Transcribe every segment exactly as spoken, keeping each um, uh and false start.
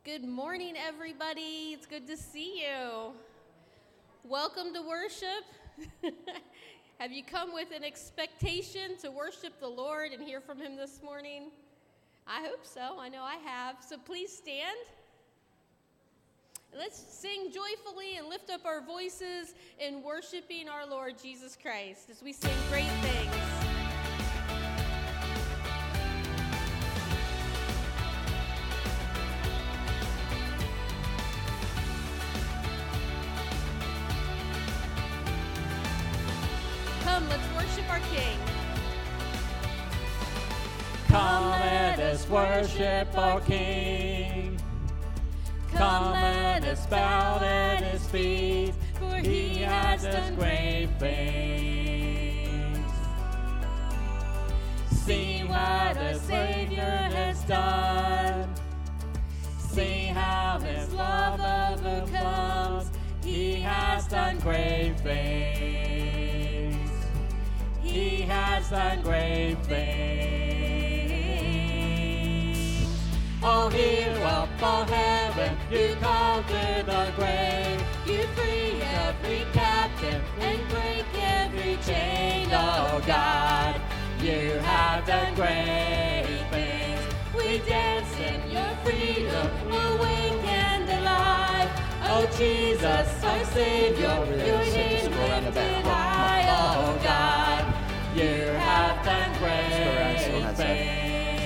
Good morning, everybody. It's good to see you. Welcome to worship. Have you come with an expectation to worship the Lord and hear from Him this morning? I hope so. I know I have. So please stand. Let's sing joyfully and lift up our voices in worshiping our Lord Jesus Christ as we sing great things. Come, let's worship our King. Come, let us worship our King. Come, let us bow at His feet, for He has done great things. See what the Savior has done. See how His love overcomes. He has done great things. He has done great things. Oh, hear up, oh heaven, you conquer the grave. You free every captive and break every chain. Oh God, you have done great things. We dance in your freedom, awake and alive. Oh Jesus, our Savior, your name lifted high. Oh God, you have done great things.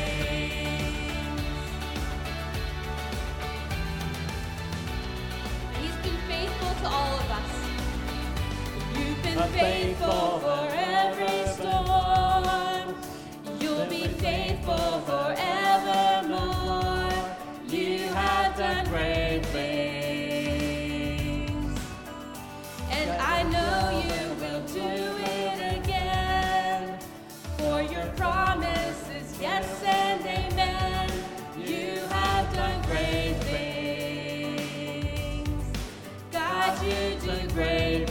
He's been faithful to all of us. You've been Faithful faithful for every storm. You'll be faithful forevermore. You have done great things. And I know you will do it again. For your promise is yes and amen. You have done great things. God, you do great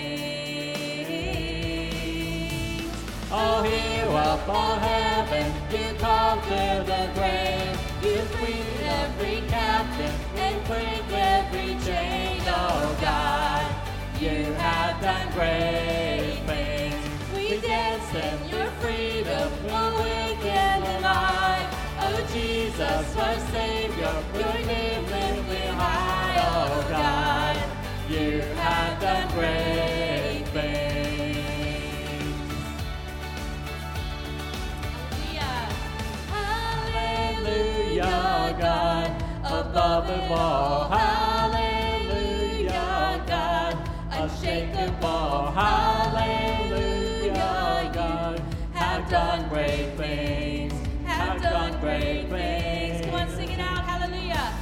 things. Oh, hear up, oh heaven, you conquer the grave. You free every captive and break every chain. Oh God, you have done great things. We dance in your freedom, awake and alive. Oh Jesus, our Savior, your name lifted high. Oh God, you have done great things. Hallelujah, God, above them all. Hallelujah, God, unshakable. Hallelujah, God, have done great things, have done great things. Come on, sing it out. Hallelujah.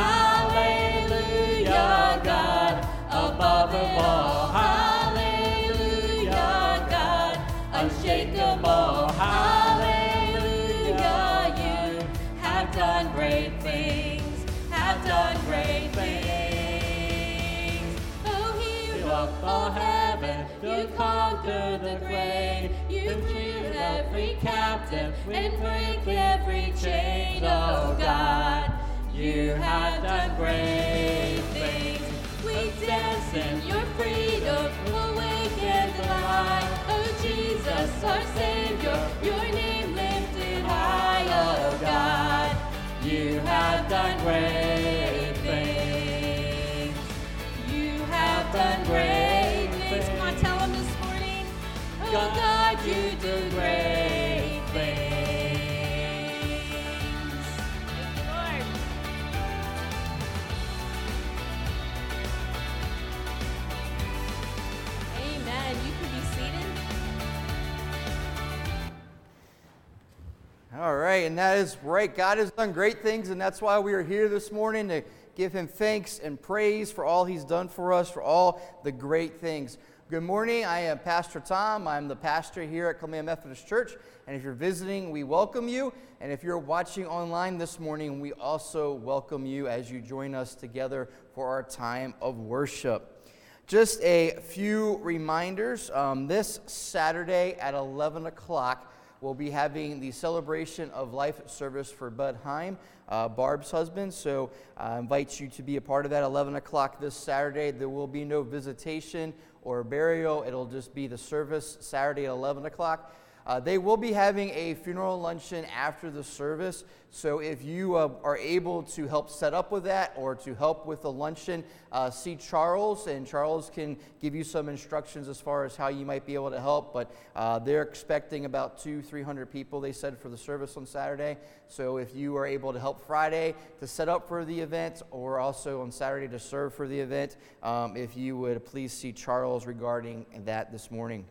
Hallelujah, God, above them all. Hallelujah, God, unshakable. Hallelujah, you have done great things, have done great things. Oh, You hear up, oh heaven, you conquer the grave. You free every captive and break every chain. Oh God, you have done great things. We dance in your freedom, awake and alive. Oh Jesus, our Savior, your name lifted high. Oh God, you have done great things. You have done great things. Come on, tell Him this morning. Oh God, you do great things. Thank you, Lord. Amen. You can be seated. All right, and that is right. God has done great things, and that's why we are here this morning to give Him thanks and praise for all He's done for us, for all the great things. Good morning. I am Pastor Tom. I'm the pastor here at Columbia Methodist Church, and if you're visiting, we welcome you. And if you're watching online this morning, we also welcome you as you join us together for our time of worship. Just a few reminders. Um, this Saturday at eleven o'clock, we'll be having the Celebration of Life service for Bud Heim, uh, Barb's husband. So I invite you to be a part of that. eleven o'clock this Saturday. There will be no visitation or burial. It'll just be the service Saturday at eleven o'clock. Uh, they will be having a funeral luncheon after the service, so if you uh, are able to help set up with that or to help with the luncheon, uh, see Charles, and Charles can give you some instructions as far as how you might be able to help. But uh, they're expecting about two, three hundred people, they said, for the service on Saturday. So if you are able to help Friday to set up for the event, or also on Saturday to serve for the event, um, if you would please see Charles regarding that this morning.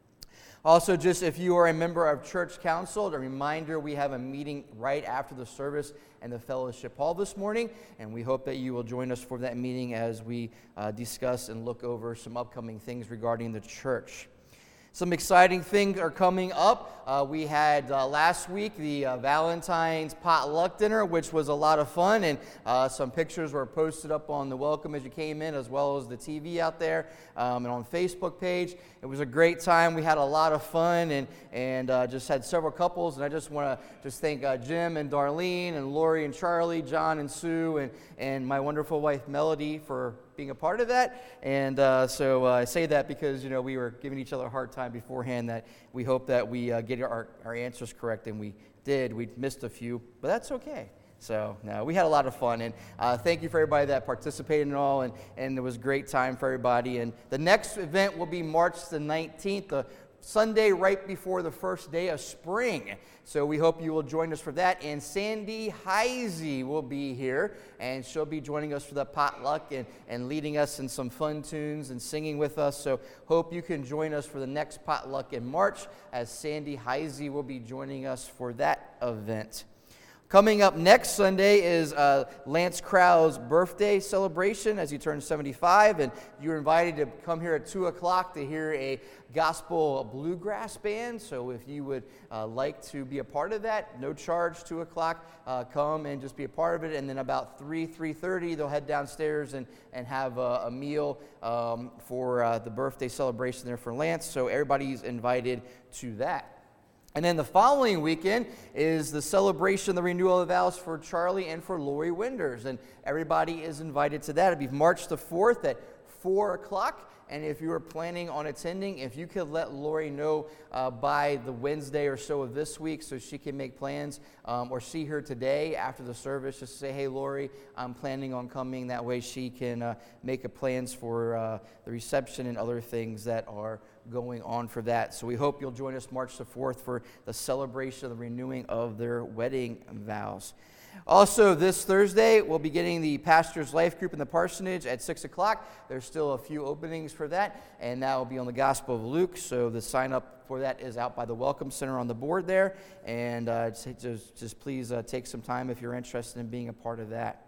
Also, just if you are a member of church council, a reminder, we have a meeting right after the service in the fellowship hall this morning, and we hope that you will join us for that meeting as we uh, discuss and look over some upcoming things regarding the church. Some exciting things are coming up. Uh, we had uh, last week the uh, Valentine's potluck dinner, which was a lot of fun, and uh, some pictures were posted up on the welcome as you came in, as well as the T V out there um, and on Facebook page. It was a great time. We had a lot of fun, and and uh, just had several couples. And I just want to just thank uh, Jim and Darlene and Lori and Charlie, John and Sue, and and my wonderful wife Melody for being a part of that. And uh, so uh, I say that because, you know, we were giving each other a hard time beforehand, that we hope that we uh, get our, our answers correct, and we did. We missed a few, but that's okay. So, no, we had a lot of fun, and uh, thank you for everybody that participated and all, and, and it was a great time for everybody. And the next event will be March the nineteenth, the Sunday right before the first day of spring. So we hope you will join us for that. And Sandy Heisey will be here, and she'll be joining us for the potluck and, and leading us in some fun tunes and singing with us. So hope you can join us for the next potluck in March, as Sandy Heisey will be joining us for that event. Coming up next Sunday is uh, Lance Krau's birthday celebration as he turns seventy-five, and you're invited to come here at two o'clock to hear a gospel bluegrass band. So if you would uh, like to be a part of that, no charge, two o'clock, uh, come and just be a part of it. And then about three, three thirty, they'll head downstairs and, and have a, a meal um, for uh, the birthday celebration there for Lance. So everybody's invited to that. And then the following weekend is the celebration, the renewal of vows for Charlie and for Lori Winders. And everybody is invited to that. It'll be March the fourth at four o'clock. And if you are planning on attending, if you could let Lori know uh, by the Wednesday or so of this week so she can make plans, um, or see her today after the service, just say, hey, Lori, I'm planning on coming. That way she can uh, make a plans for uh, the reception and other things that are going on for that. So we hope you'll join us March the fourth for the celebration of the renewing of their wedding vows. Also, this Thursday, we'll be getting the Pastor's Life Group in the parsonage at six o'clock. There's still a few openings for that, and that will be on the Gospel of Luke. So the sign-up for that is out by the Welcome Center on the board there. And uh, just, just please uh, take some time if you're interested in being a part of that.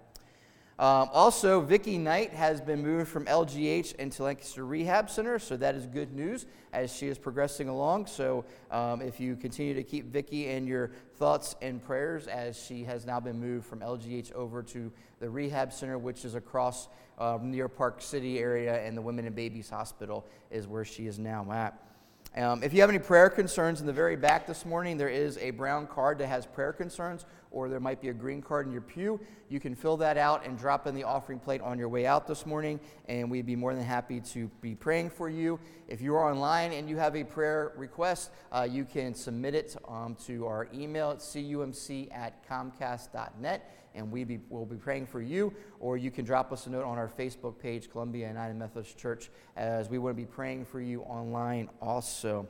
Um, also, Vicki Knight has been moved from L G H into Lancaster Rehab Center, so that is good news as she is progressing along. So um, if you continue to keep Vicki in your thoughts and prayers, as she has now been moved from L G H over to the Rehab Center, which is across uh, near Park City area, and the Women and Babies Hospital is where she is now at. Um, if you have any prayer concerns, in the very back this morning, there is a brown card that has prayer concerns, or there might be a green card in your pew. You can fill that out and drop in the offering plate on your way out this morning, and we'd be more than happy to be praying for you. If you are online and you have a prayer request, uh, you can submit it um, to our email at c u m c at comcast dot net, and we be, we'll be praying for you. Or you can drop us a note on our Facebook page, Columbia United Methodist Church, as we want to be praying for you online also.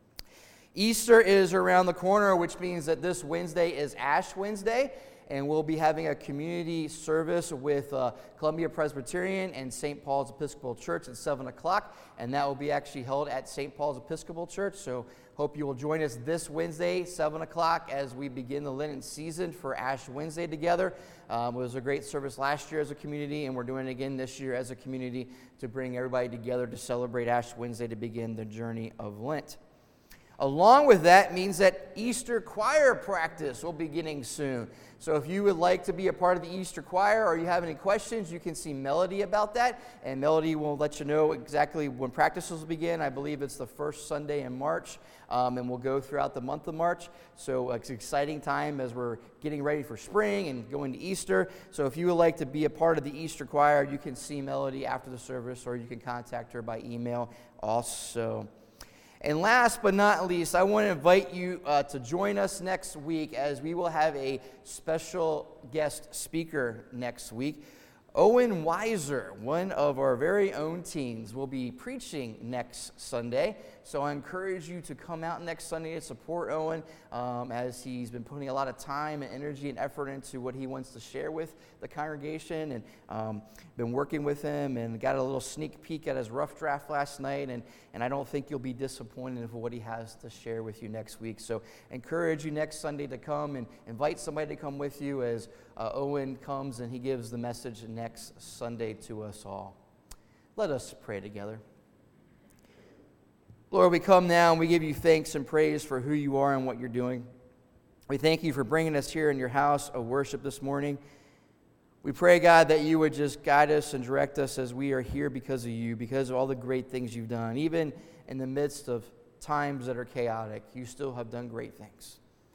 Easter is around the corner, which means that this Wednesday is Ash Wednesday, and we'll be having a community service with uh, Columbia Presbyterian and Saint Paul's Episcopal Church at seven o'clock, and that will be actually held at Saint Paul's Episcopal Church. So hope you will join us this Wednesday, seven o'clock, as we begin the Lenten season for Ash Wednesday together. Um, it was a great service last year as a community, and we're doing it again this year as a community to bring everybody together to celebrate Ash Wednesday to begin the journey of Lent. Along with that means that Easter choir practice will be beginning soon. So if you would like to be a part of the Easter choir or you have any questions, you can see Melody about that. And Melody will let you know exactly when practices will begin. I believe it's the first Sunday in March, um, and we'll go throughout the month of March. So it's an exciting time as we're getting ready for spring and going to Easter. So if you would like to be a part of the Easter choir, you can see Melody after the service, or you can contact her by email also. And last but not least, I want to invite you uh, to join us next week, as we will have a special guest speaker next week. Owen Weiser, one of our very own teens, will be preaching next Sunday. So I encourage you to come out next Sunday to support Owen, um, as he's been putting a lot of time and energy and effort into what he wants to share with the congregation, and um, been working with him and got a little sneak peek at his rough draft last night, and, and I don't think you'll be disappointed for what he has to share with you next week. So I encourage you next Sunday to come and invite somebody to come with you as uh, Owen comes and he gives the message next Sunday to us all. Let us pray together. Lord, we come now and we give you thanks and praise for who you are and what you're doing. We thank you for bringing us here in your house of worship this morning. We pray, God, that you would just guide us and direct us as we are here because of you, because of all the great things you've done. Even in the midst of times that are chaotic, you still have done great things.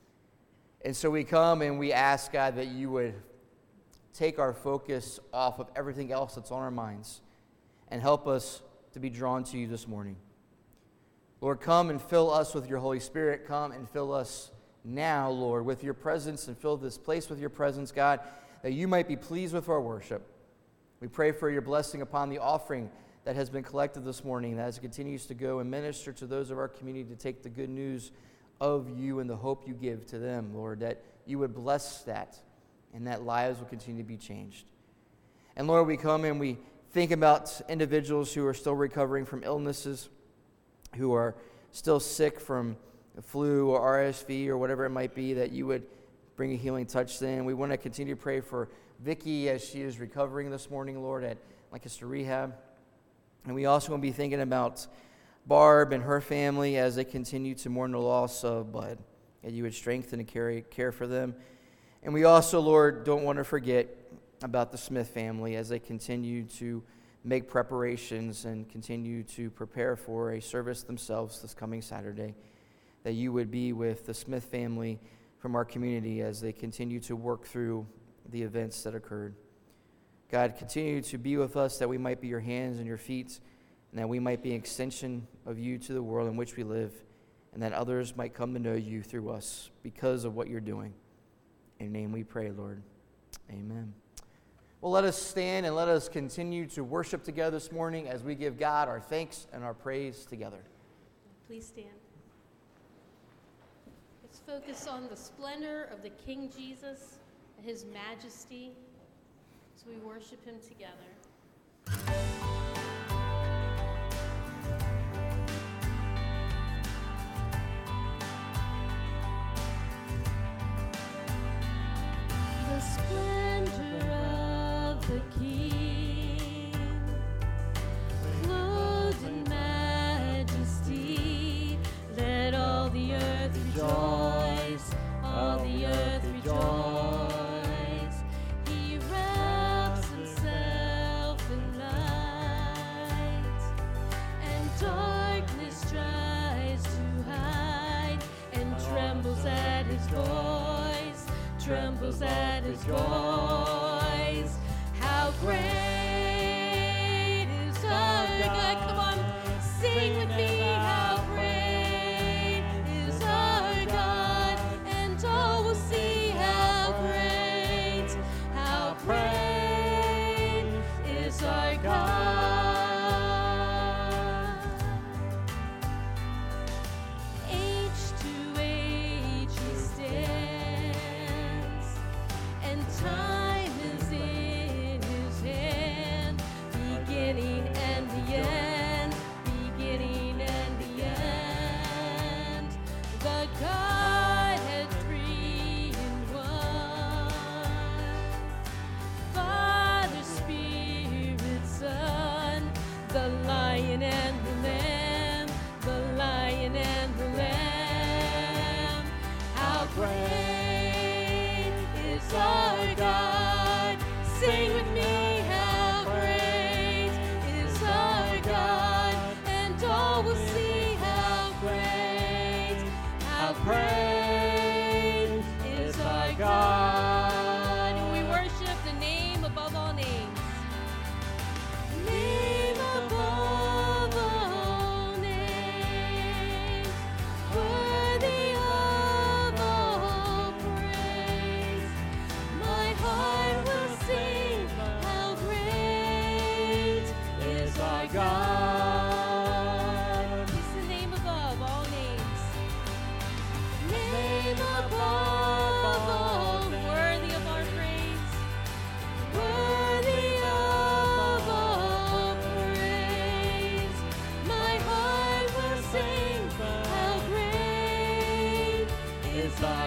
And so we come and we ask, God, that you would take our focus off of everything else that's on our minds and help us to be drawn to you this morning. Lord, come and fill us with your Holy Spirit. Come and fill us now, Lord, with your presence, and fill this place with your presence, God, that you might be pleased with our worship. We pray for your blessing upon the offering that has been collected this morning, that as it continues to go and minister to those of our community to take the good news of you and the hope you give to them, Lord, that you would bless that and that lives will continue to be changed. And Lord, we come and we think about individuals who are still recovering from illnesses, who are still sick from the flu or R S V or whatever it might be, that you would bring a healing touch to them. We want to continue to pray for Vicky as she is recovering this morning, Lord, at Lancaster Rehab. And we also want to be thinking about Barb and her family as they continue to mourn the loss of Bud, that you would strengthen and carry, care for them. And we also, Lord, don't want to forget about the Smith family as they continue to make preparations and continue to prepare for a service themselves this coming Saturday, that you would be with the Smith family from our community as they continue to work through the events that occurred. God, continue to be with us, that we might be your hands and your feet, and that we might be an extension of you to the world in which we live, and that others might come to know you through us because of what you're doing. In your name we pray, Lord. Amen. Well, let us stand and let us continue to worship together this morning as we give God our thanks and our praise together. Please stand. Let's focus on the splendor of the King Jesus, his majesty, as we worship him together. The splendor of the King, clothed in majesty, let all the earth rejoice, all the earth rejoice. He wraps himself in light, and darkness tries to hide, and trembles at his voice, trembles at his voice. How great is our God. Come on, sing with me. How great is our God, and all will see how great, how great is our God. Age to age he stands, and time is in his hand, beginning and the end, beginning and the end. The Godhead three in one, Father, Spirit, Son.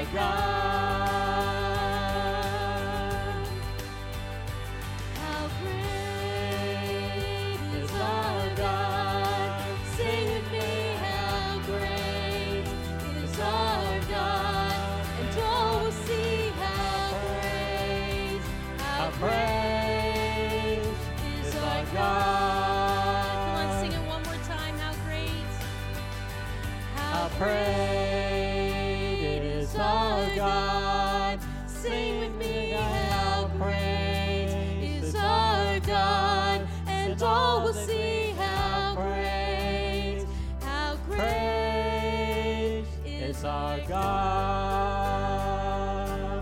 God. How great is our God. Sing with me, how great is our God. And all will see how great, how great is our God. Come on, sing it one more time. How great. How great is our God. Sing with me, how great is our God. And all will see how great, how great is our God.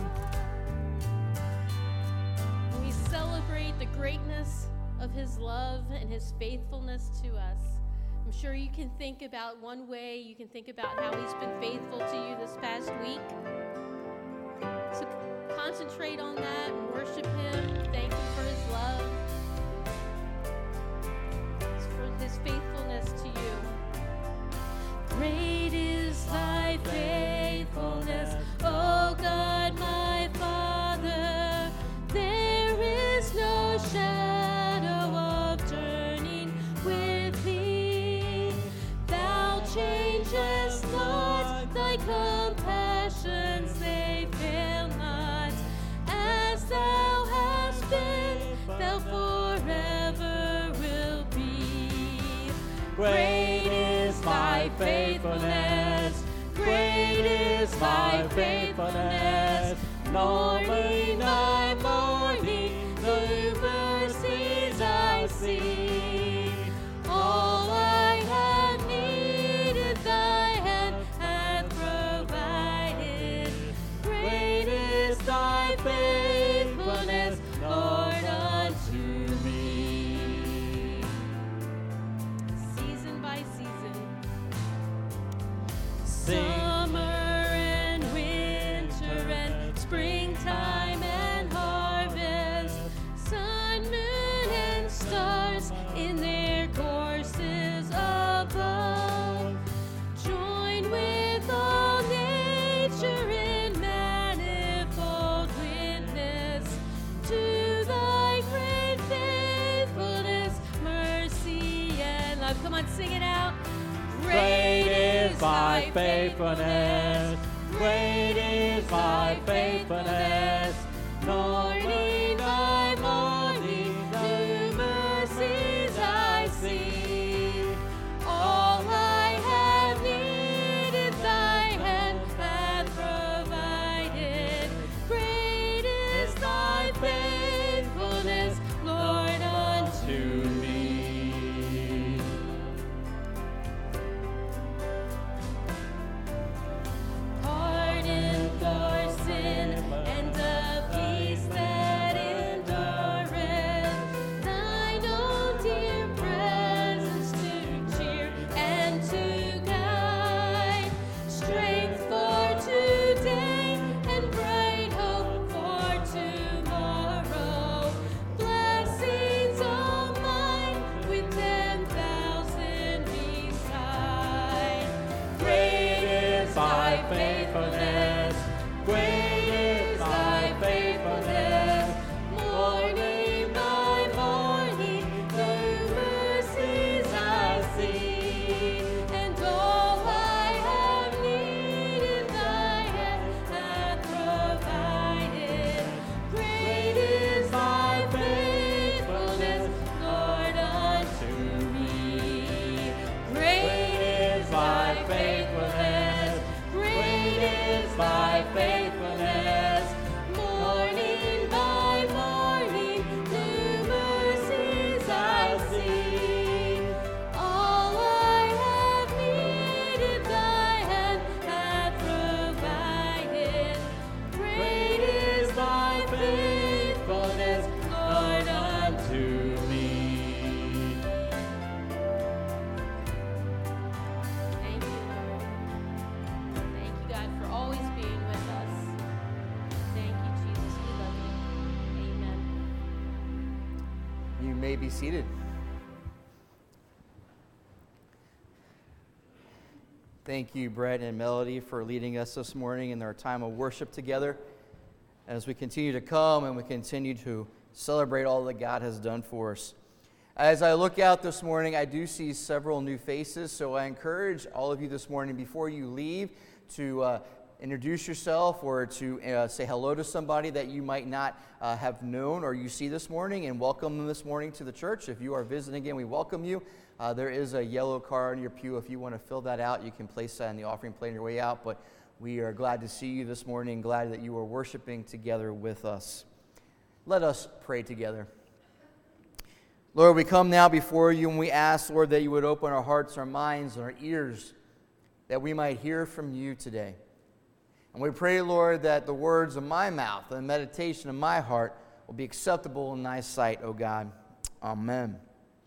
We celebrate the greatness of his love and his faithfulness to us. I'm sure you can think about one way, you can think about how he's been faithful to you this past week. So concentrate on that and worship him. Thank him for his love, for his faithfulness to you. Great is thy faithfulness, O God, my Father. There is no shadow of turning with thee. Thou changest not, thy compassions they fail not. As thou hast been, thou forever will be. Great is thy faithfulness, great is thy faithfulness. Morning by morning, new mercies I see. All I have needed, thy hand hath provided. Great is thy faithfulness, Lord, unto me. Season by season. Summer and winter and springtime and harvest, sun, moon, and stars in their courses above, join with all nature in manifold witness to thy great faithfulness, mercy, and love. Come on, sing it out. Great is thy faithfulness, great is thy faithfulness. Morning by morning, new mercies I see. All I have needed, thy hand hath provided. Great is thy faithfulness, Lord, unto me. Pardon for sin and the peace that endureth. Thine own dear presence to cheer and to guide. Strength for today and bright hope for tomorrow. Blessings all mine with ten thousand beside. Great is thy faithfulness, great is thy faithfulness. Morning by morning, new mercies I see. And all I have needed, thy hand hath provided. Great is thy faithfulness, Lord, unto me. Great is thy faithfulness, great is thy faithfulness. Morning by morning, new mercies I see. All I have needed, thy hand hath provided. Great is thy faithfulness, Lord, unto me. Thank you, Lord. Thank you, God, for always being with us. Thank you, Jesus. We love you. Amen. You may be seated. Thank you, Brett and Melody, for leading us this morning in our time of worship together as we continue to come and we continue to celebrate all that God has done for us. As I look out this morning, I do see several new faces, so I encourage all of you this morning, before you leave, to uh, introduce yourself or to uh, say hello to somebody that you might not uh, have known or you see this morning, and welcome them this morning to the church. If you are visiting again, we welcome you. Uh, there is a yellow card in your pew. If you want to fill that out, you can place that in the offering plate on your way out. But we are glad to see you this morning, glad that you are worshiping together with us. Let us pray together. Lord, we come now before you and we ask, Lord, that you would open our hearts, our minds, and our ears, that we might hear from you today. And we pray, Lord, that the words of my mouth and the meditation of my heart will be acceptable in thy sight, O God. Amen.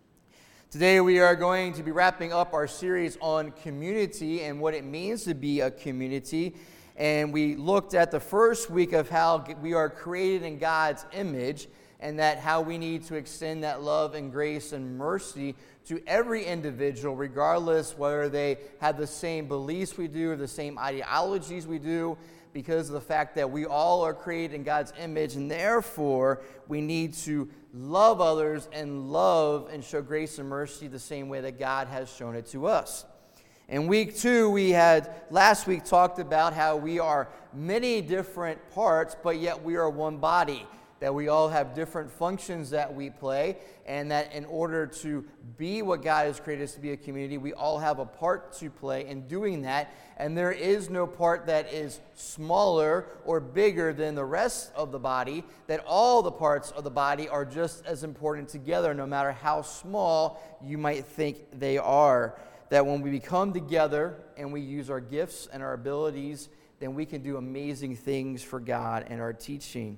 Today we are going to be wrapping up our series on community and what it means to be a community. And we looked at the first week of how we are created in God's image and that how we need to extend that love and grace and mercy to every individual, regardless whether they have the same beliefs we do or the same ideologies we do, because of the fact that we all are created in God's image, and therefore we need to love others and love and show grace and mercy the same way that God has shown it to us. In week two, we had last week talked about how we are many different parts, but yet we are one body, that we all have different functions that we play, and that in order to be what God has created us to be, a community, we all have a part to play in doing that, and there is no part that is smaller or bigger than the rest of the body, that all the parts of the body are just as important together, no matter how small you might think they are. That when we come together and we use our gifts and our abilities, then we can do amazing things for God and our teaching.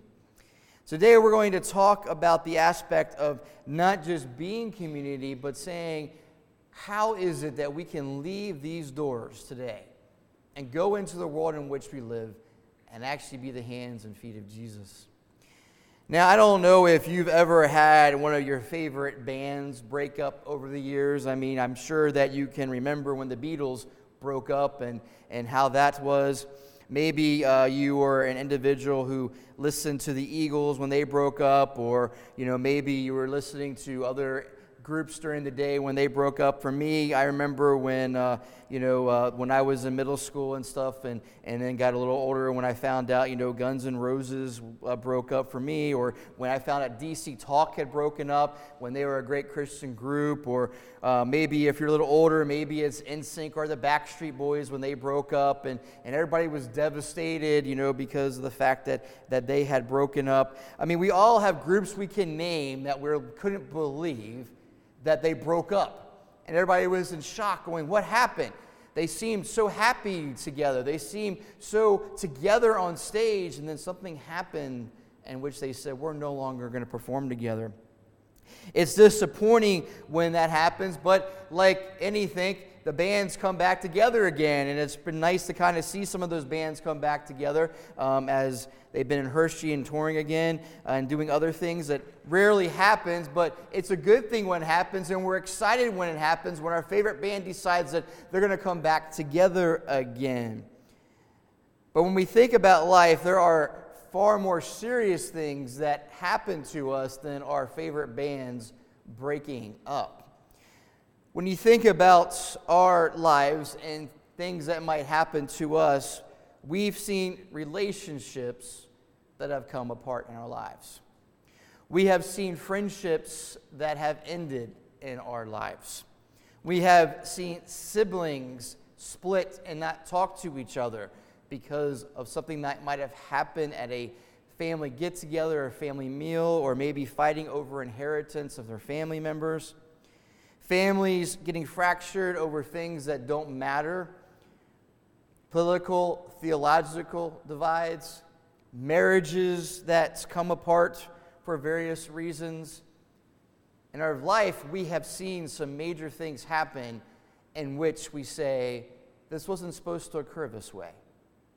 Today we're going to talk about the aspect of not just being community, but saying, how is it that we can leave these doors today and go into the world in which we live and actually be the hands and feet of Jesus? Now, I don't know if you've ever had one of your favorite bands break up over the years. I mean, I'm sure that you can remember when the Beatles broke up and, and how that was. Maybe uh, you were an individual who listened to the Eagles when they broke up, or you know, maybe you were listening to other groups during the day when they broke up. For me, I remember when uh, you know uh, when I was in middle school and stuff, and, and then got a little older when I found out you know Guns N' Roses uh, broke up for me, or when I found out D C Talk had broken up when they were a great Christian group, or uh, maybe if you're a little older, maybe it's N Sync or the Backstreet Boys when they broke up, and, and everybody was devastated, you know, because of the fact that, that they had broken up. I mean, we all have groups we can name that we couldn't believe that they broke up. And everybody was in shock going, what happened? They seemed so happy together. They seemed so together on stage, and then something happened in which they said, we're no longer going to perform together. It's disappointing when that happens, but like anything, the bands come back together again, and it's been nice to kind of see some of those bands come back together um, as they've been in Hershey and touring again uh, and doing other things that rarely happens, but it's a good thing when it happens, and we're excited when it happens, when our favorite band decides that they're going to come back together again. But when we think about life, there are far more serious things that happen to us than our favorite bands breaking up. When you think about our lives and things that might happen to us, we've seen relationships that have come apart in our lives. We have seen friendships that have ended in our lives. We have seen siblings split and not talk to each other because of something that might have happened at a family get-together or family meal, or maybe fighting over inheritance of their family members. Families getting fractured over things that don't matter. Political, theological divides. Marriages that come apart for various reasons. In our life, we have seen some major things happen in which we say, this wasn't supposed to occur this way.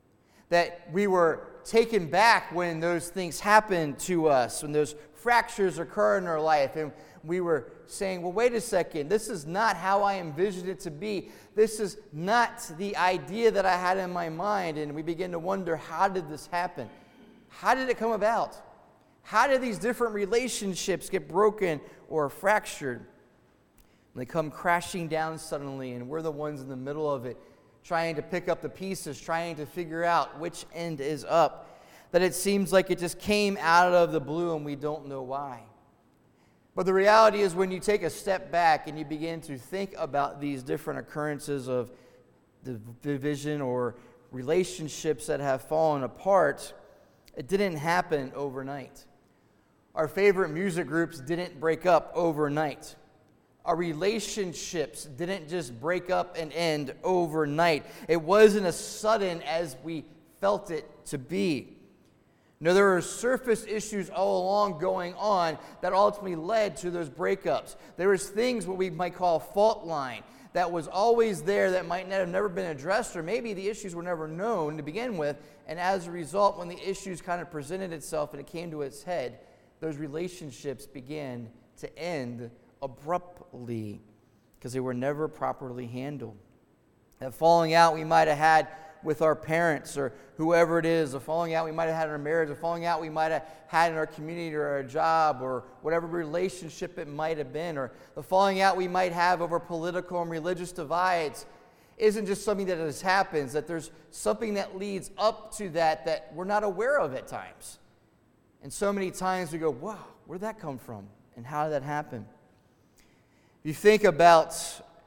That we were taken back when those things happened to us, when those fractures occur in our life, and we were saying, well, wait a second, this is not how I envisioned it to be. This is not the idea that I had in my mind. And we begin to wonder, how did this happen? How did it come about? How did these different relationships get broken or fractured? And they come crashing down suddenly, and we're the ones in the middle of it, trying to pick up the pieces, trying to figure out which end is up. That it seems like it just came out of the blue and we don't know why. But the reality is, when you take a step back and you begin to think about these different occurrences of the division or relationships that have fallen apart, it didn't happen overnight. Our favorite music groups didn't break up overnight. Our relationships didn't just break up and end overnight. It wasn't as sudden as we felt it to be. No, there were surface issues all along going on that ultimately led to those breakups. There was things what we might call a fault line that was always there that might not have never been addressed, or maybe the issues were never known to begin with, and as a result, when the issues kind of presented itself and it came to its head, those relationships began to end abruptly because they were never properly handled. That falling out we might have had with our parents or whoever it is, a falling out we might have had in our marriage, a falling out we might have had in our community or our job or whatever relationship it might have been, or the falling out we might have over political and religious divides isn't just something that just happens, that there's something that leads up to that that we're not aware of at times. And so many times we go, wow, where'd that come from? And how did that happen? If you think about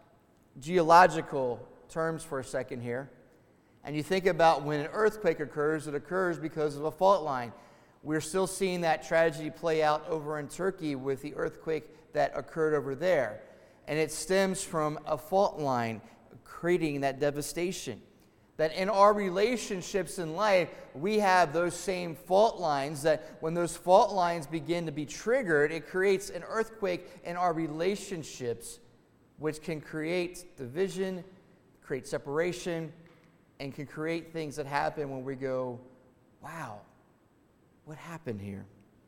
geological terms for a second here, and you think about when an earthquake occurs, it occurs because of a fault line. We're still seeing that tragedy play out over in Turkey with the earthquake that occurred over there. And it stems from a fault line creating that devastation. That in our relationships in life, we have those same fault lines, that when those fault lines begin to be triggered, it creates an earthquake in our relationships, which can create division, create separation, and can create things that happen when we go, wow, what happened here?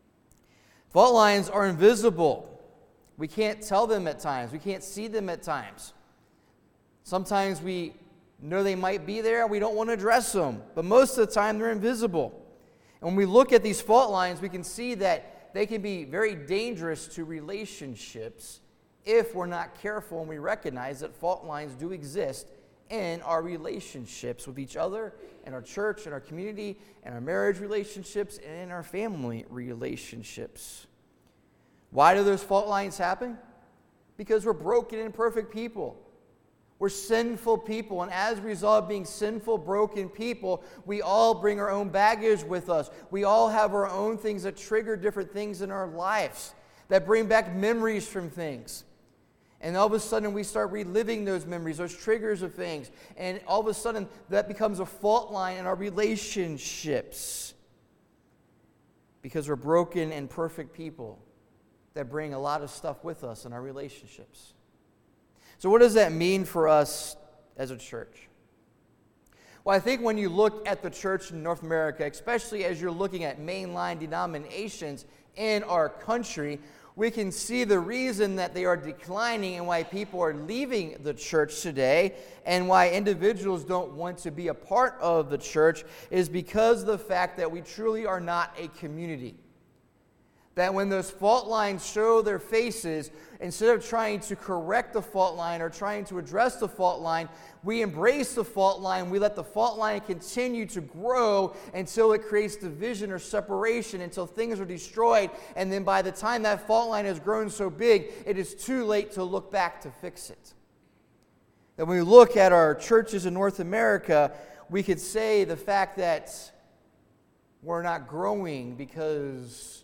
Fault lines are invisible. We can't tell them at times. We can't see them at times. Sometimes we know they might be there and we don't want to address them, but most of the time they're invisible. And when we look at these fault lines, we can see that they can be very dangerous to relationships if we're not careful and we recognize that fault lines do exist in our relationships with each other, in our church, in our community, in our marriage relationships, and in our family relationships. Why do those fault lines happen? Because we're broken and imperfect people. We're sinful people, and as a result of being sinful, broken people, we all bring our own baggage with us. We all have our own things that trigger different things in our lives, that bring back memories from things. And all of a sudden, we start reliving those memories, those triggers of things. And all of a sudden, that becomes a fault line in our relationships. Because we're broken and perfect people that bring a lot of stuff with us in our relationships. So what does that mean for us as a church? Well, I think when you look at the church in North America, especially as you're looking at mainline denominations in our country, we can see the reason that they are declining and why people are leaving the church today and why individuals don't want to be a part of the church is because of the fact that we truly are not a community. That when those fault lines show their faces, instead of trying to correct the fault line or trying to address the fault line, we embrace the fault line. We let the fault line continue to grow until it creates division or separation, until things are destroyed. And then by the time that fault line has grown so big, it is too late to look back to fix it. That when we look at our churches in North America, we could say the fact that we're not growing because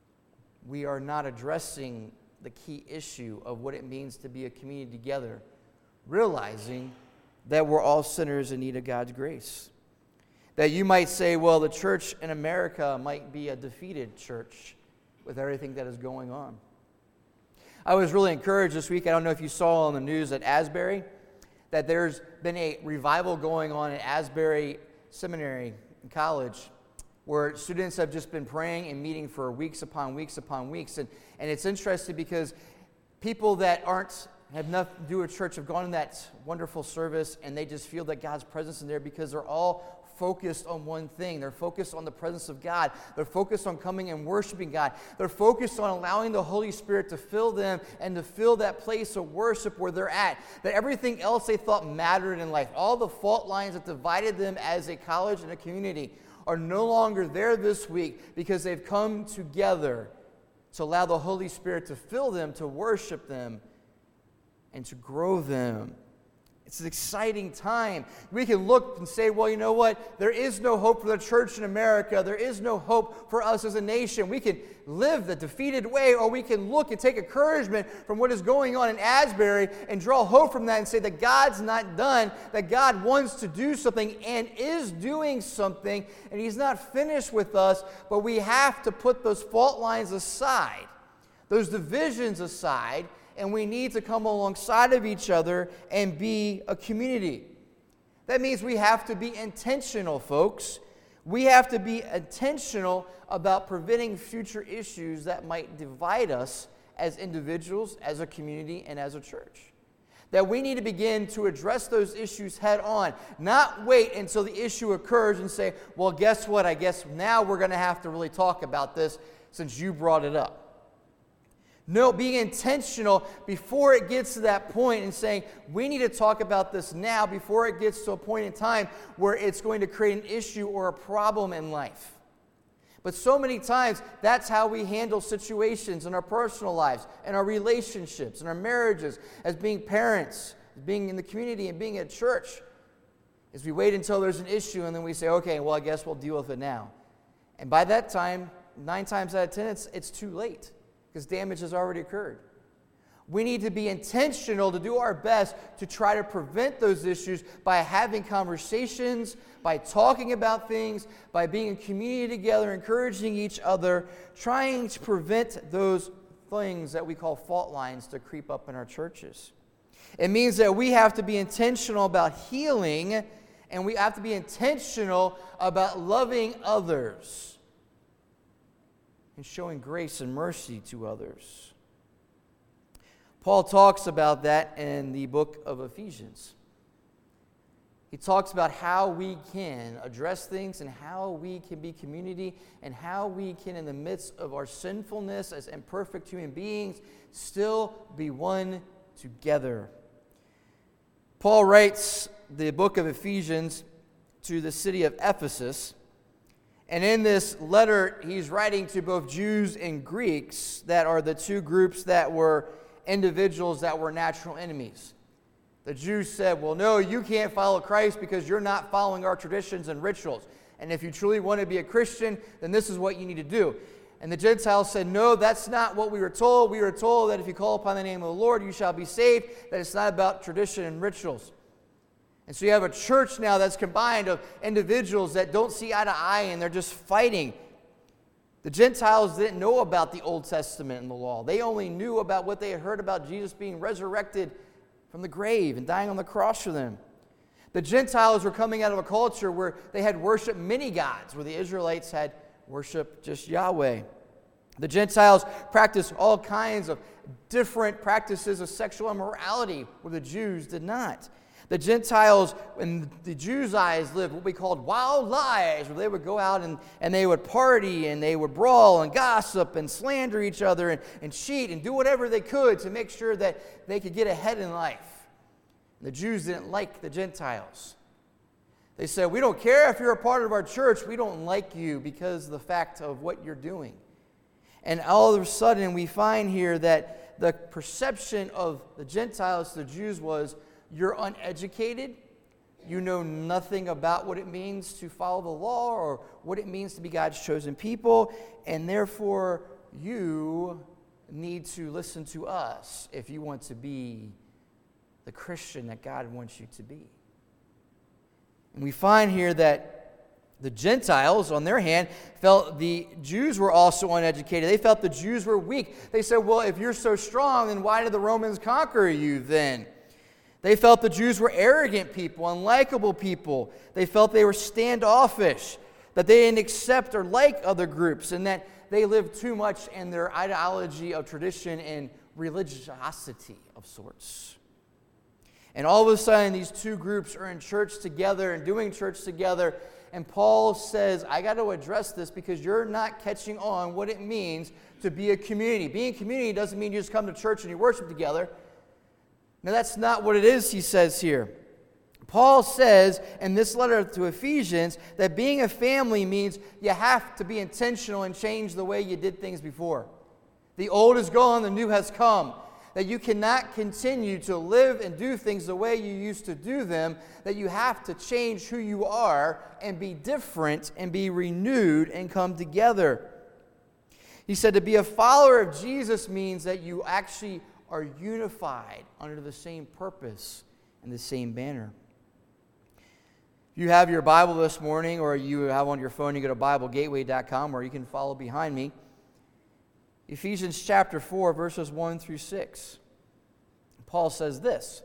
we are not addressing the key issue of what it means to be a community together, realizing that we're all sinners in need of God's grace. That you might say, well, the church in America might be a defeated church with everything that is going on. I was really encouraged this week, I don't know if you saw on the news at Asbury, that there's been a revival going on at Asbury Seminary in college where students have just been praying and meeting for weeks upon weeks upon weeks. And, and it's interesting because people that aren't have nothing to do with church have gone in that wonderful service and they just feel that God's presence in there because they're all focused on one thing. They're focused on the presence of God. They're focused on coming and worshiping God. They're focused on allowing the Holy Spirit to fill them and to fill that place of worship where they're at. That everything else they thought mattered in life, all the fault lines that divided them as a college and a community are no longer there this week because they've come together to allow the Holy Spirit to fill them, to worship them, and to grow them. It's an exciting time. We can look and say, well, you know what? There is no hope for the church in America. There is no hope for us as a nation. We can live the defeated way, or we can look and take encouragement from what is going on in Asbury and draw hope from that and say that God's not done, that God wants to do something and is doing something, and He's not finished with us, but we have to put those fault lines aside, those divisions aside, and we need to come alongside of each other and be a community. That means we have to be intentional, folks. We have to be intentional about preventing future issues that might divide us as individuals, as a community, and as a church. That we need to begin to address those issues head on, not wait until the issue occurs and say, well, guess what? I guess now we're going to have to really talk about this since you brought it up. No, being intentional before it gets to that point and saying, we need to talk about this now before it gets to a point in time where it's going to create an issue or a problem in life. But so many times, that's how we handle situations in our personal lives, in our relationships, in our marriages, as being parents, as being in the community and being at church. Is we wait until there's an issue and then we say, okay, well, I guess we'll deal with it now. And by that time, nine times out of ten, it's, it's too late. Because damage has already occurred. We need to be intentional to do our best to try to prevent those issues by having conversations, by talking about things, by being in community together, encouraging each other, trying to prevent those things that we call fault lines to creep up in our churches. It means that we have to be intentional about healing, and we have to be intentional about loving others and showing grace and mercy to others. Paul talks about that in the book of Ephesians. He talks about how we can address things and how we can be community and how we can, in the midst of our sinfulness as imperfect human beings, still be one together. Paul writes the book of Ephesians to the city of Ephesus. And in this letter, he's writing to both Jews and Greeks that are the two groups that were individuals that were natural enemies. The Jews said, well, no, you can't follow Christ because you're not following our traditions and rituals. And if you truly want to be a Christian, then this is what you need to do. And the Gentiles said, no, that's not what we were told. We were told that if you call upon the name of the Lord, you shall be saved, that it's not about tradition and rituals. And so you have a church now that's combined of individuals that don't see eye to eye and they're just fighting. The Gentiles didn't know about the Old Testament and the law. They only knew about what they had heard about Jesus being resurrected from the grave and dying on the cross for them. The Gentiles were coming out of a culture where they had worshiped many gods, where the Israelites had worshiped just Yahweh. The Gentiles practiced all kinds of different practices of sexual immorality, where the Jews did not. The Gentiles, in the Jews' eyes, lived what we called wild lives, where they would go out and, and they would party and they would brawl and gossip and slander each other and, and cheat and do whatever they could to make sure that they could get ahead in life. The Jews didn't like the Gentiles. They said, we don't care if you're a part of our church, we don't like you because of the fact of what you're doing. And all of a sudden we find here that the perception of the Gentiles to the Jews was, you're uneducated, you know nothing about what it means to follow the law or what it means to be God's chosen people, and therefore you need to listen to us if you want to be the Christian that God wants you to be. And we find here that the Gentiles, on their hand, felt the Jews were also uneducated. They felt the Jews were weak. They said, well, if you're so strong, then why did the Romans conquer you then? They felt the Jews were arrogant people, unlikable people. They felt they were standoffish. that they didn't accept or like other groups, and that they lived too much in their ideology of tradition and religiosity of sorts. And all of a sudden, these two groups are in church together and doing church together. And Paul says, I got to address this because you're not catching on what it means to be a community. Being a community doesn't mean you just come to church and you worship together. Now, that's not what it is, he says here. Paul says in this letter to Ephesians that being a family means you have to be intentional and change the way you did things before. The old is gone, the new has come. That you cannot continue to live and do things the way you used to do them, that you have to change who you are and be different and be renewed and come together. He said to be a follower of Jesus means that you actually are unified under the same purpose and the same banner. If you have your Bible this morning or you have on your phone, you go to Bible Gateway dot com or you can follow behind me. Ephesians chapter four, verses one through six. Paul says this,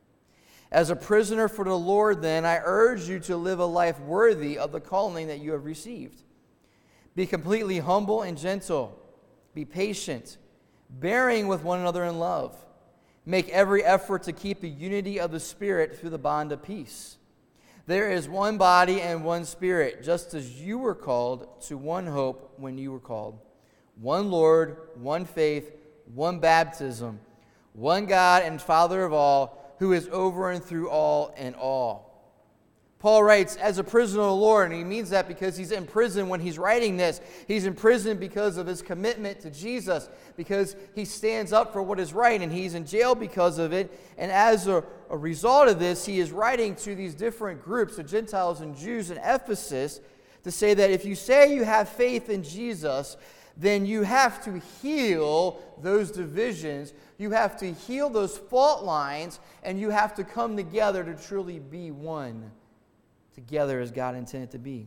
as a prisoner for the Lord, then, I urge you to live a life worthy of the calling that you have received. Be completely humble and gentle. Be patient, bearing with one another in love. Make every effort to keep the unity of the Spirit through the bond of peace. There is one body and one Spirit, just as you were called to one hope when you were called. One Lord, one faith, one baptism, one God and Father of all, who is over and through all and all. Paul writes, as a prisoner of the Lord, and he means that because he's in prison when he's writing this. He's in prison because of his commitment to Jesus, because he stands up for what is right, and he's in jail because of it. And as a, a result of this, he is writing to these different groups of Gentiles and Jews in Ephesus to say that if you say you have faith in Jesus, then you have to heal those divisions. You have to heal those fault lines, and you have to come together to truly be one, together as God intended to be.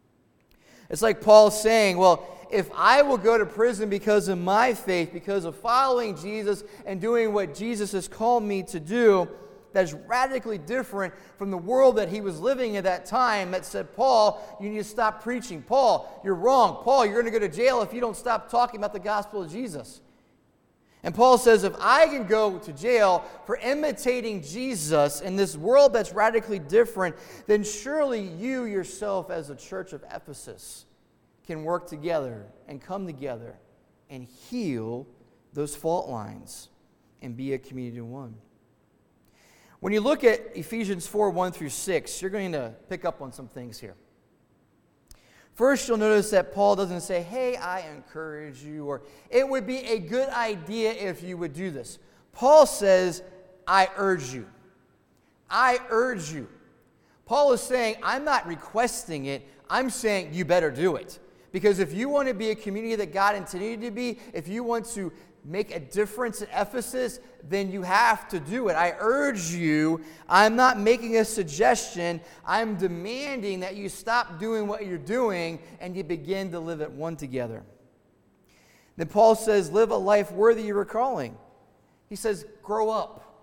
It's like Paul saying, well, if I will go to prison because of my faith, because of following Jesus and doing what Jesus has called me to do, that is radically different from the world that he was living at that time that said, Paul, you need to stop preaching. Paul, you're wrong. Paul, you're going to go to jail if you don't stop talking about the gospel of Jesus. And Paul says, if I can go to jail for imitating Jesus in this world that's radically different, then surely you yourself as a church of Ephesus can work together and come together and heal those fault lines and be a community of one. When you look at Ephesians four, one through six, you're going to pick up on some things here. First, you'll notice that Paul doesn't say, hey, I encourage you, or it would be a good idea if you would do this. Paul says, I urge you. I urge you. Paul is saying, I'm not requesting it. I'm saying you better do it. Because if you want to be a community that God intended you to be, if you want to make a difference in Ephesus, then you have to do it. I urge you. I'm not making a suggestion. I'm demanding that you stop doing what you're doing and you begin to live at one together. Then Paul says, live a life worthy of your calling. He says, grow up.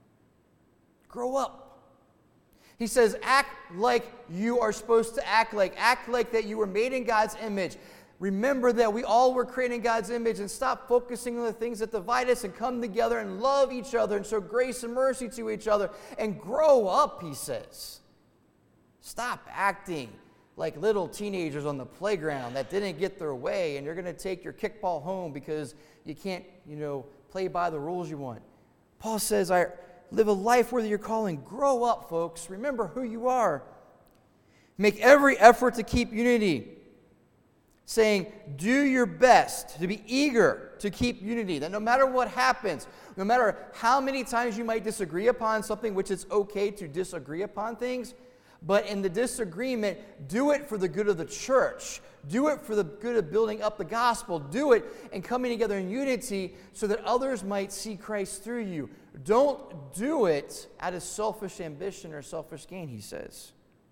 Grow up. He says, act like you are supposed to act like. Act like that you were made in God's image. Remember that we all were created in God's image, and stop focusing on the things that divide us and come together and love each other and show grace and mercy to each other and grow up, he says. Stop acting like little teenagers on the playground that didn't get their way and you're going to take your kickball home because you can't, you know, play by the rules you want. Paul says, I live a life worthy of your calling. Grow up, folks. Remember who you are. Make every effort to keep unity. Saying, do your best to be eager to keep unity. That no matter what happens, no matter how many times you might disagree upon something, which it's okay to disagree upon things, but in the disagreement, do it for the good of the church. Do it for the good of building up the gospel. Do it and coming together in unity so that others might see Christ through you. Don't do it out of selfish ambition or selfish gain, he says.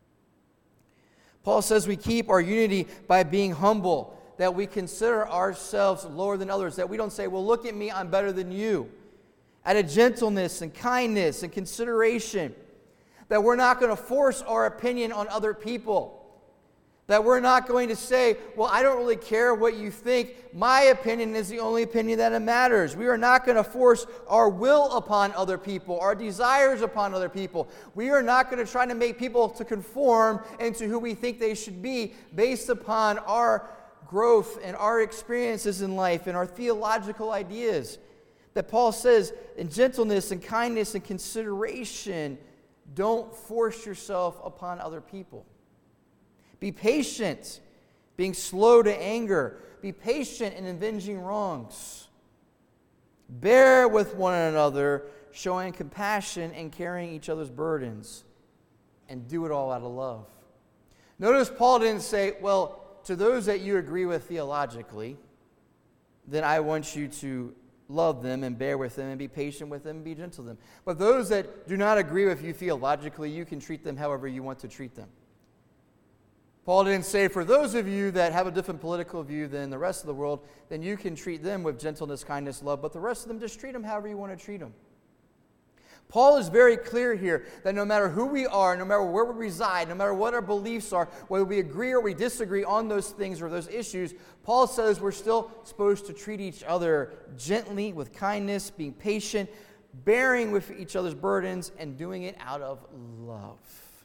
Paul says we keep our unity by being humble, that we consider ourselves lower than others, that we don't say, well, look at me, I'm better than you. Out of gentleness and kindness and consideration, that we're not going to force our opinion on other people, That we're not going to say, well, I don't really care what you think. My opinion is the only opinion that matters. We are not going to force our will upon other people, our desires upon other people. We are not going to try to make people to conform into who we think they should be based upon our growth and our experiences in life and our theological ideas. That Paul says, in gentleness and kindness and consideration, don't force yourself upon other people. Be patient, being slow to anger. Be patient in avenging wrongs. Bear with one another, showing compassion and carrying each other's burdens. And do it all out of love. Notice Paul didn't say, well, to those that you agree with theologically, then I want you to love them and bear with them and be patient with them and be gentle to them. But those that do not agree with you theologically, you can treat them however you want to treat them. Paul didn't say, for those of you that have a different political view than the rest of the world, then you can treat them with gentleness, kindness, love, but the rest of them, just treat them however you want to treat them. Paul is very clear here that no matter who we are, no matter where we reside, no matter what our beliefs are, whether we agree or we disagree on those things or those issues, Paul says we're still supposed to treat each other gently, with kindness, being patient, bearing with each other's burdens, and doing it out of love.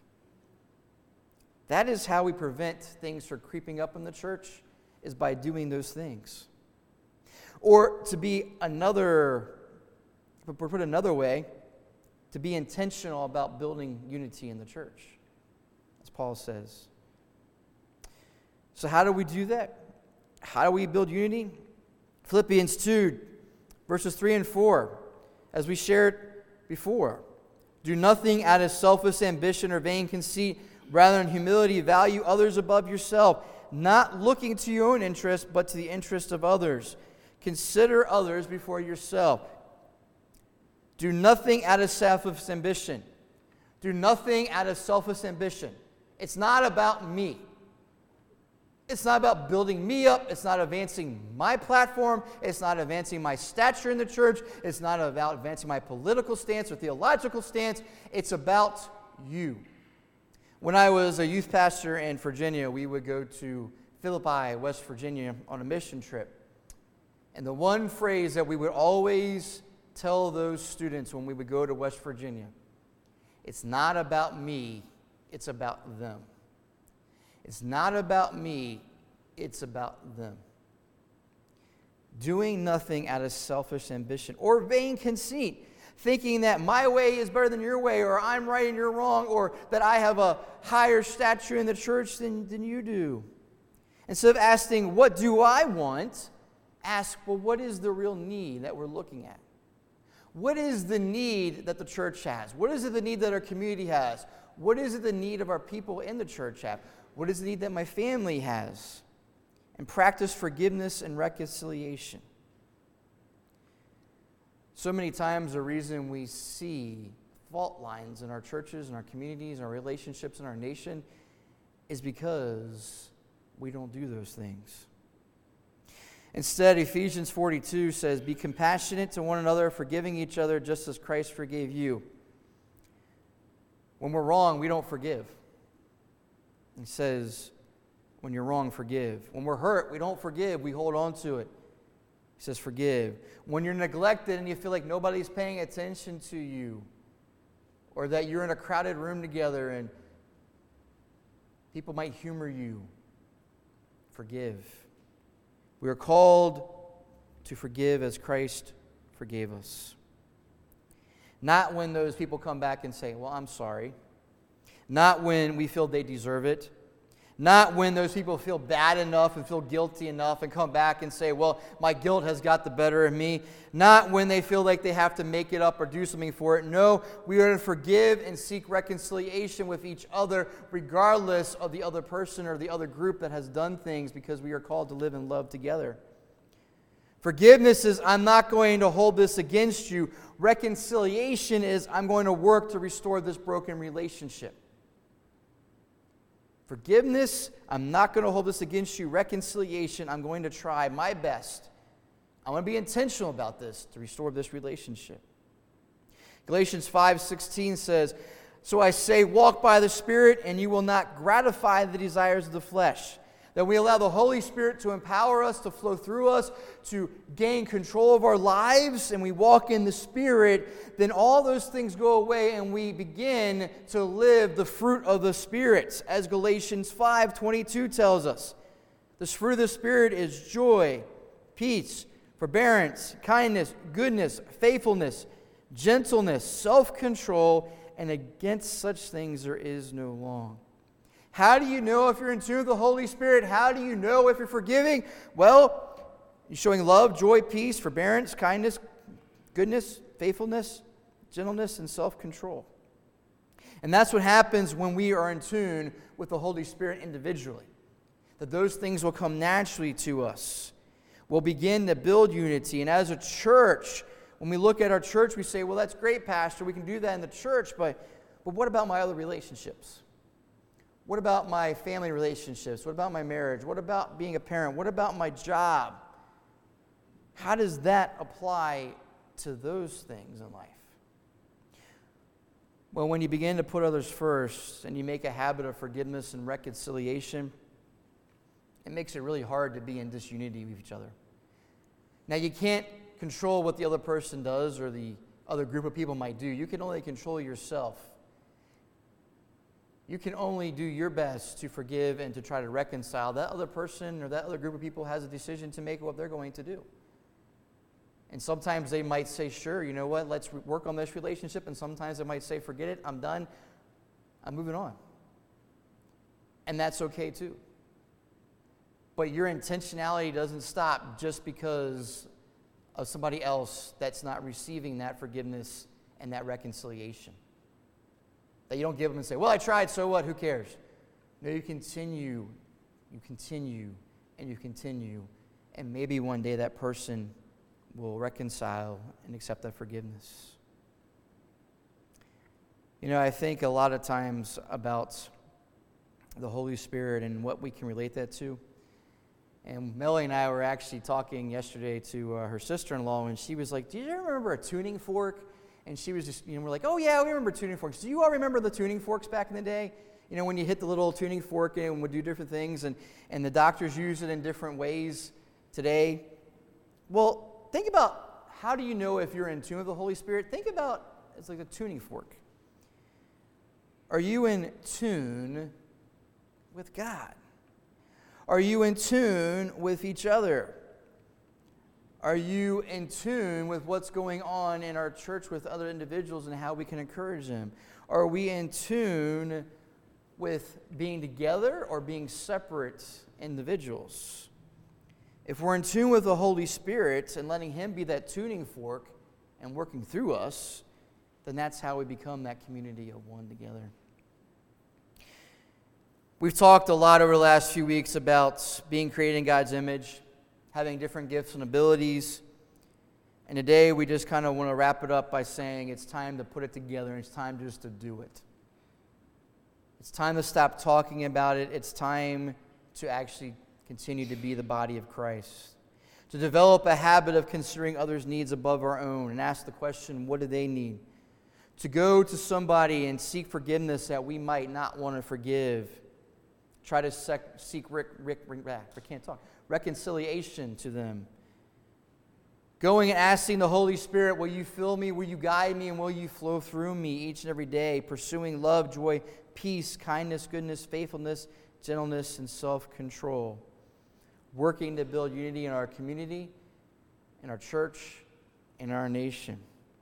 That is how we prevent things from creeping up in the church, is by doing those things. Or to be another, to put another way, to be intentional about building unity in the church, as Paul says. So how do we do that? How do we build unity? Philippians two, verses three and four, as we shared before. Do nothing out of selfish ambition or vain conceit. Rather, in humility, value others above yourself, not looking to your own interest, but to the interest of others. Consider others before yourself. Do nothing out of selfish ambition. Do nothing out of selfish ambition. It's not about me. It's not about building me up. It's not advancing my platform. It's not advancing my stature in the church. It's not about advancing my political stance or theological stance. It's about you. When I was a youth pastor in Virginia, we would go to Philippi, West Virginia, on a mission trip. And the one phrase that we would always tell those students when we would go to West Virginia, it's not about me, it's about them. It's not about me, it's about them. Doing nothing out of selfish ambition or vain conceit, thinking that my way is better than your way, or I'm right and you're wrong, or that I have a higher stature in the church than, than you do. Instead of asking, what do I want? Ask, well, what is the real need that we're looking at? What is the need that the church has? What is it the need that our community has? What is it the need of our people in the church have? What is the need that my family has? And practice forgiveness and reconciliation. So many times the reason we see fault lines in our churches, in our communities, in our relationships, in our nation is because we don't do those things. Instead, Ephesians forty-two says, be compassionate to one another, forgiving each other just as Christ forgave you. When we're wrong, we don't forgive. He says, when you're wrong, forgive. When we're hurt, we don't forgive, we hold on to it. He says, forgive. When you're neglected and you feel like nobody's paying attention to you, or that you're in a crowded room together and people might humor you, forgive. We are called to forgive as Christ forgave us. Not when those people come back and say, well, I'm sorry. Not when we feel they deserve it. Not when those people feel bad enough and feel guilty enough and come back and say, well, my guilt has got the better of me. Not when they feel like they have to make it up or do something for it. No, we are to forgive and seek reconciliation with each other regardless of the other person or the other group that has done things, because we are called to live in love together. Forgiveness is, I'm not going to hold this against you. Reconciliation is, I'm going to work to restore this broken relationship. Forgiveness, I'm not going to hold this against you. Reconciliation, I'm going to try my best. I want to be intentional about this to restore this relationship. Galatians five sixteen says, So I say, walk by the Spirit, and you will not gratify the desires of the flesh. That we allow the Holy Spirit to empower us, to flow through us, to gain control of our lives, and we walk in the Spirit, then all those things go away, and we begin to live the fruit of the Spirit, as Galatians five twenty-two tells us. The fruit of the Spirit is joy, peace, forbearance, kindness, goodness, faithfulness, gentleness, self-control, and against such things there is no law. How do you know if you're in tune with the Holy Spirit? How do you know if you're forgiving? Well, you're showing love, joy, peace, forbearance, kindness, goodness, faithfulness, gentleness, and self-control. And that's what happens when we are in tune with the Holy Spirit individually. That those things will come naturally to us. We'll begin to build unity. And as a church, when we look at our church, we say, well, that's great, Pastor. We can do that in the church, but, but what about my other relationships? What about my family relationships? What about my marriage? What about being a parent? What about my job? How does that apply to those things in life? Well, when you begin to put others first and you make a habit of forgiveness and reconciliation, it makes it really hard to be in disunity with each other. Now, you can't control what the other person does or the other group of people might do. You can only control yourself. You can only do your best to forgive and to try to reconcile. That other person or that other group of people has a decision to make what they're going to do. And sometimes they might say, sure, you know what, let's work on this relationship. And sometimes they might say, forget it, I'm done, I'm moving on. And that's okay too. But your intentionality doesn't stop just because of somebody else that's not receiving that forgiveness and that reconciliation. That you don't give them and say, well, I tried, so what, who cares? No, you continue, you continue, and you continue, and maybe one day that person will reconcile and accept that forgiveness. You know, I think a lot of times about the Holy Spirit and what we can relate that to. And Melanie and I were actually talking yesterday to uh, her sister-in-law, and she was like, do you remember a tuning fork? And she was just, you know, we're like, oh yeah, we remember tuning forks. Do you all remember the tuning forks back in the day? You know, when you hit the little tuning fork and would do different things, and, and the doctors use it in different ways today. Well, think about, how do you know if you're in tune with the Holy Spirit? Think about, it's like a tuning fork. Are you in tune with God? Are you in tune with each other? Are you in tune with what's going on in our church with other individuals and how we can encourage them? Are we in tune with being together or being separate individuals? If we're in tune with the Holy Spirit and letting Him be that tuning fork and working through us, then that's how we become that community of one together. We've talked a lot over the last few weeks about being created in God's image, having different gifts and abilities. And today we just kind of want to wrap it up by saying it's time to put it together and it's time just to do it. It's time to stop talking about it. It's time to actually continue to be the body of Christ. To develop a habit of considering others' needs above our own and ask the question, what do they need? To go to somebody and seek forgiveness that we might not want to forgive. Try to sec- seek Rick, Rick, Rick, I can't talk, reconciliation to them. Going and asking the Holy Spirit, will you fill me, will you guide me, and will you flow through me each and every day, pursuing love, joy, peace, kindness, goodness, faithfulness, gentleness, and self-control. Working to build unity in our community, in our church, in our nation.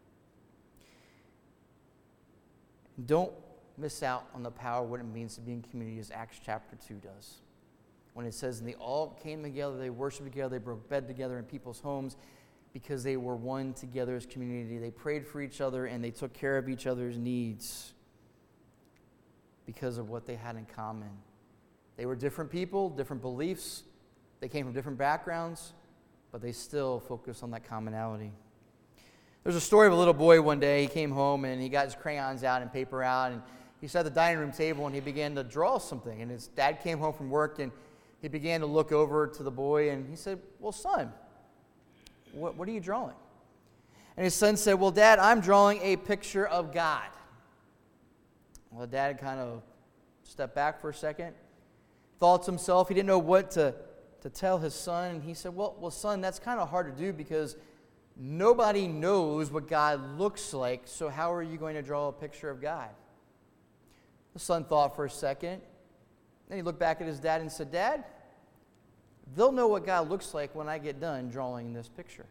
Don't miss out on the power of what it means to be in community, as Acts chapter two does. When it says, and they all came together, they worshiped together, they broke bread together in people's homes because they were one together as community. They prayed for each other and they took care of each other's needs because of what they had in common. They were different people, different beliefs. They came from different backgrounds, but they still focused on that commonality. There's a story of a little boy one day. He came home and he got his crayons out and paper out, and he sat at the dining room table and he began to draw something. And his dad came home from work and he began to look over to the boy and he said, well, son, what, what are you drawing? And his son said, well, Dad, I'm drawing a picture of God. Well, the dad kind of stepped back for a second, thought to himself. He didn't know what to, to tell his son. And he said, well, well, son, that's kind of hard to do because nobody knows what God looks like, so how are you going to draw a picture of God? The son thought for a second. Then he looked back at his dad and said, Dad, they'll know what God looks like when I get done drawing this picture.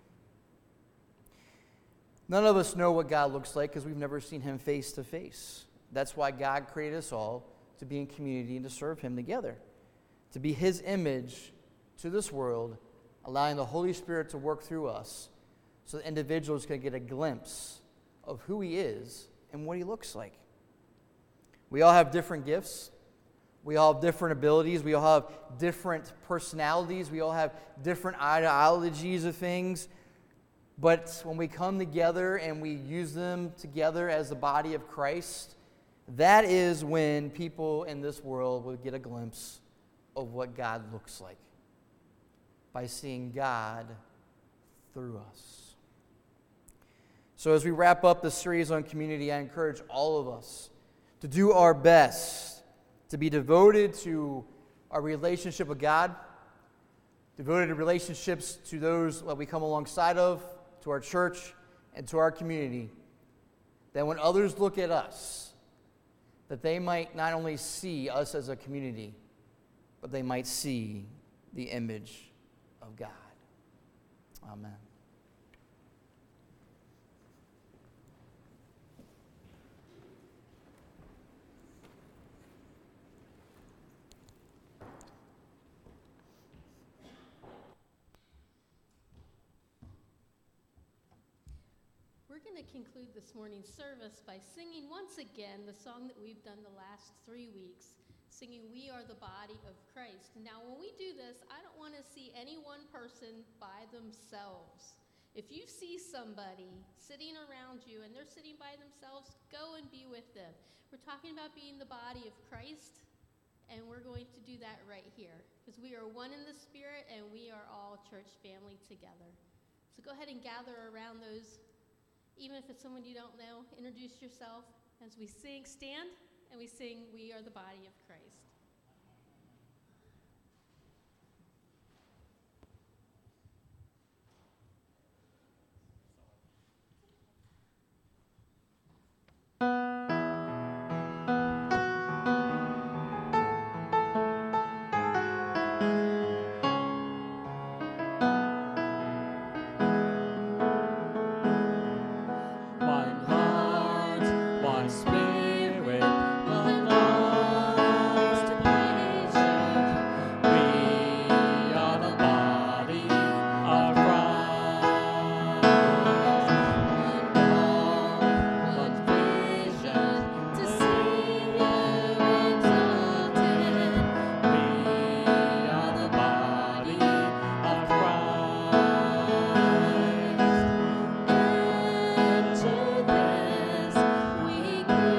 None of us know what God looks like because we've never seen him face to face. That's why God created us all, to be in community and to serve him together, to be his image to this world, allowing the Holy Spirit to work through us so that individuals can get a glimpse of who he is and what he looks like. We all have different gifts. We all have different abilities. We all have different personalities. We all have different ideologies of things. But when we come together and we use them together as the body of Christ, that is when people in this world will get a glimpse of what God looks like, by seeing God through us. So as we wrap up the series on community, I encourage all of us to do our best to be devoted to our relationship with God, devoted to relationships to those that we come alongside of, to our church, and to our community, that when others look at us, that they might not only see us as a community, but they might see the image of God. Amen. We're going to conclude this morning's service by singing once again the song that we've done the last three weeks, singing We Are the Body of Christ. Now, when we do this, I don't want to see any one person by themselves. If you see somebody sitting around you and they're sitting by themselves, go and be with them. We're talking about being the body of Christ, and we're going to do that right here, because we are one in the Spirit and we are all church family together. So go ahead and gather around those. Even if it's someone you don't know, introduce yourself as we sing, stand, and we sing, We Are the Body of Christ. We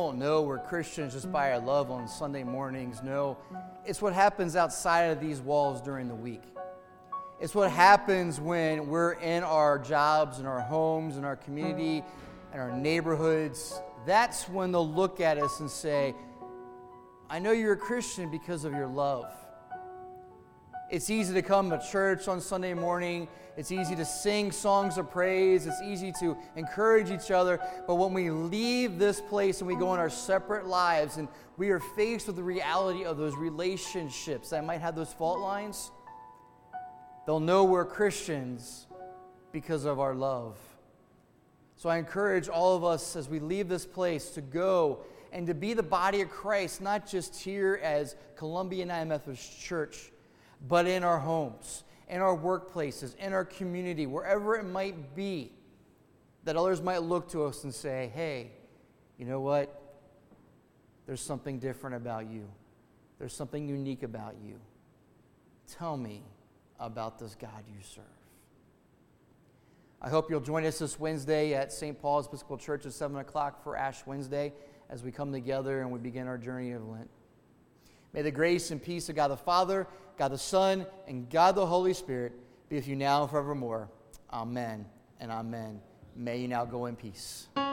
don't know we're Christians just by our love on Sunday mornings. No, it's what happens outside of these walls during the week. It's what happens when we're in our jobs, in our homes, in our community, in our neighborhoods. That's when they'll look at us and say, I know you're a Christian because of your love. It's easy to come to church on Sunday morning. It's easy to sing songs of praise. It's easy to encourage each other. But when we leave this place and we go on our separate lives and we are faced with the reality of those relationships that might have those fault lines, they'll know we're Christians because of our love. So I encourage all of us as we leave this place to go and to be the body of Christ, not just here as Columbia United Methodist Church, but in our homes, in our workplaces, in our community, wherever it might be, that others might look to us and say, hey, you know what? There's something different about you. There's something unique about you. Tell me about this God you serve. I hope you'll join us this Wednesday at Saint Paul's Episcopal Church at seven o'clock for Ash Wednesday as we come together and we begin our journey of Lent. May the grace and peace of God the Father, God the Son, and God the Holy Spirit be with you now and forevermore. Amen and amen. May you now go in peace.